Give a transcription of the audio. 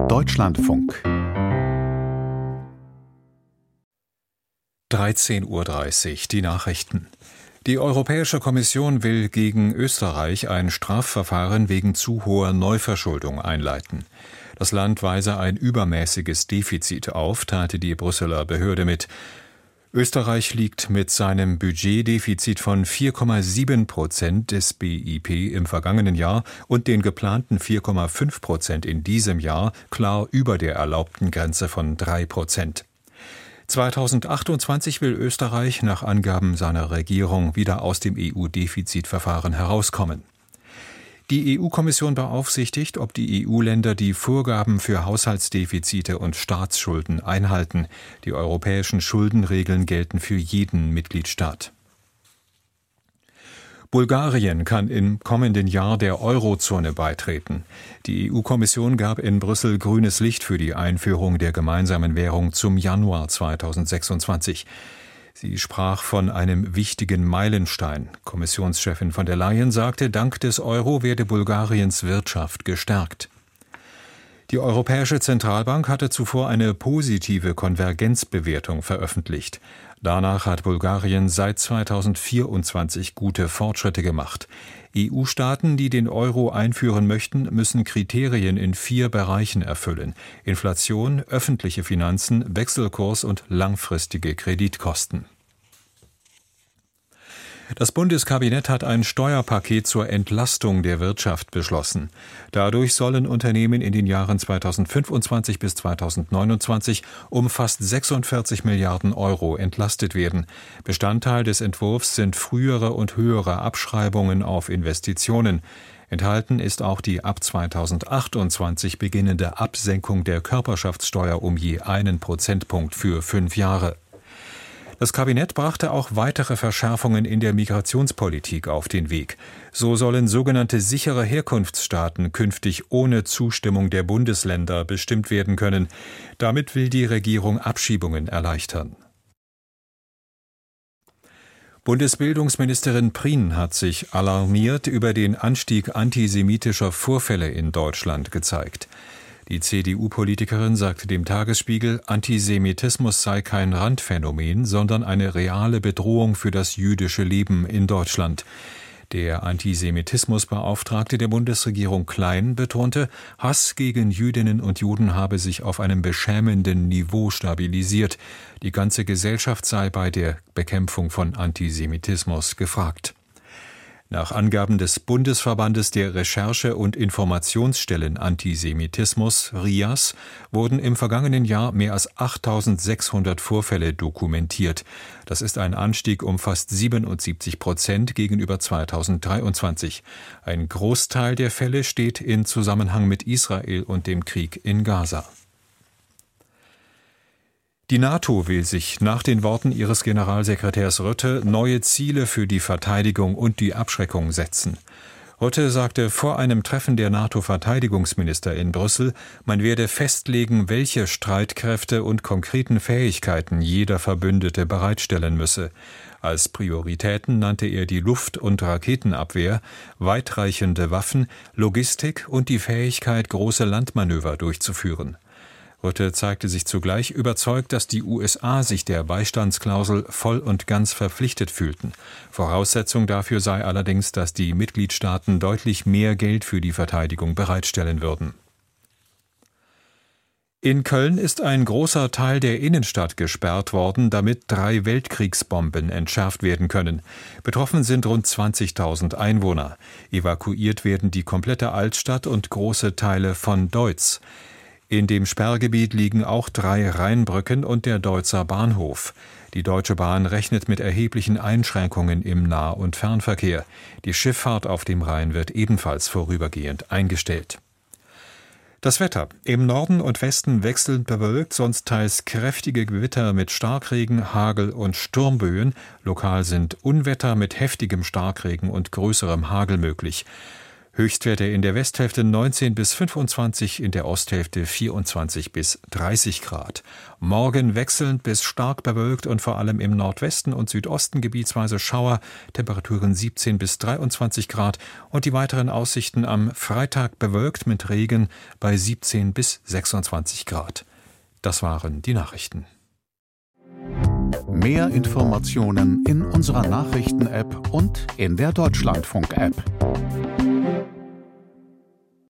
Deutschlandfunk 13:30 Uhr, die Nachrichten. Die Europäische Kommission will gegen Österreich ein Strafverfahren wegen zu hoher Neuverschuldung einleiten. Das Land weise ein übermäßiges Defizit auf, teilte die Brüsseler Behörde mit. Österreich liegt mit seinem Budgetdefizit von 4,7% des BIP im vergangenen Jahr und den geplanten 4,5% in diesem Jahr klar über der erlaubten Grenze von 3%. 2028 will Österreich nach Angaben seiner Regierung wieder aus dem EU-Defizitverfahren herauskommen. Die EU-Kommission beaufsichtigt, ob die EU-Länder die Vorgaben für Haushaltsdefizite und Staatsschulden einhalten. Die europäischen Schuldenregeln gelten für jeden Mitgliedstaat. Bulgarien kann im kommenden Jahr der Eurozone beitreten. Die EU-Kommission gab in Brüssel grünes Licht für die Einführung der gemeinsamen Währung zum Januar 2026. Sie sprach von einem wichtigen Meilenstein. Kommissionschefin von der Leyen sagte, dank des Euro werde Bulgariens Wirtschaft gestärkt. Die Europäische Zentralbank hatte zuvor eine positive Konvergenzbewertung veröffentlicht. Danach hat Bulgarien seit 2024 gute Fortschritte gemacht. EU-Staaten, die den Euro einführen möchten, müssen Kriterien in 4 Bereichen erfüllen: Inflation, öffentliche Finanzen, Wechselkurs und langfristige Kreditkosten. Das Bundeskabinett hat ein Steuerpaket zur Entlastung der Wirtschaft beschlossen. Dadurch sollen Unternehmen in den Jahren 2025 bis 2029 um fast 46 Milliarden Euro entlastet werden. Bestandteil des Entwurfs sind frühere und höhere Abschreibungen auf Investitionen. Enthalten ist auch die ab 2028 beginnende Absenkung der Körperschaftssteuer um je 1 Prozentpunkt für 5 Jahre. Das Kabinett brachte auch weitere Verschärfungen in der Migrationspolitik auf den Weg. So sollen sogenannte sichere Herkunftsstaaten künftig ohne Zustimmung der Bundesländer bestimmt werden können. Damit will die Regierung Abschiebungen erleichtern. Bundesbildungsministerin Prien hat sich alarmiert über den Anstieg antisemitischer Vorfälle in Deutschland gezeigt. Die CDU-Politikerin sagte dem Tagesspiegel, Antisemitismus sei kein Randphänomen, sondern eine reale Bedrohung für das jüdische Leben in Deutschland. Der Antisemitismusbeauftragte der Bundesregierung Klein betonte, Hass gegen Jüdinnen und Juden habe sich auf einem beschämenden Niveau stabilisiert. Die ganze Gesellschaft sei bei der Bekämpfung von Antisemitismus gefragt. Nach Angaben des Bundesverbandes der Recherche- und Informationsstellen Antisemitismus, RIAS, wurden im vergangenen Jahr mehr als 8.600 Vorfälle dokumentiert. Das ist ein Anstieg um fast 77% gegenüber 2023. Ein Großteil der Fälle steht in Zusammenhang mit Israel und dem Krieg in Gaza. Die NATO will sich nach den Worten ihres Generalsekretärs Rutte neue Ziele für die Verteidigung und die Abschreckung setzen. Rutte sagte vor einem Treffen der NATO-Verteidigungsminister in Brüssel, man werde festlegen, welche Streitkräfte und konkreten Fähigkeiten jeder Verbündete bereitstellen müsse. Als Prioritäten nannte er die Luft- und Raketenabwehr, weitreichende Waffen, Logistik und die Fähigkeit, große Landmanöver durchzuführen. Rutte zeigte sich zugleich überzeugt, dass die USA sich der Beistandsklausel voll und ganz verpflichtet fühlten. Voraussetzung dafür sei allerdings, dass die Mitgliedstaaten deutlich mehr Geld für die Verteidigung bereitstellen würden. In Köln ist ein großer Teil der Innenstadt gesperrt worden, damit 3 Weltkriegsbomben entschärft werden können. Betroffen sind rund 20.000 Einwohner. Evakuiert werden die komplette Altstadt und große Teile von Deutz. In dem Sperrgebiet liegen auch 3 Rheinbrücken und der Deutzer Bahnhof. Die Deutsche Bahn rechnet mit erheblichen Einschränkungen im Nah- und Fernverkehr. Die Schifffahrt auf dem Rhein wird ebenfalls vorübergehend eingestellt. Das Wetter. Im Norden und Westen wechselnd bewölkt, sonst teils kräftige Gewitter mit Starkregen, Hagel und Sturmböen. Lokal sind Unwetter mit heftigem Starkregen und größerem Hagel möglich. Höchstwerte in der Westhälfte 19 bis 25, in der Osthälfte 24 bis 30 Grad. Morgen wechselnd bis stark bewölkt und vor allem im Nordwesten und Südosten gebietsweise Schauer, Temperaturen 17 bis 23 Grad und die weiteren Aussichten am Freitag bewölkt mit Regen bei 17 bis 26 Grad. Das waren die Nachrichten. Mehr Informationen in unserer Nachrichten-App und in der Deutschlandfunk-App.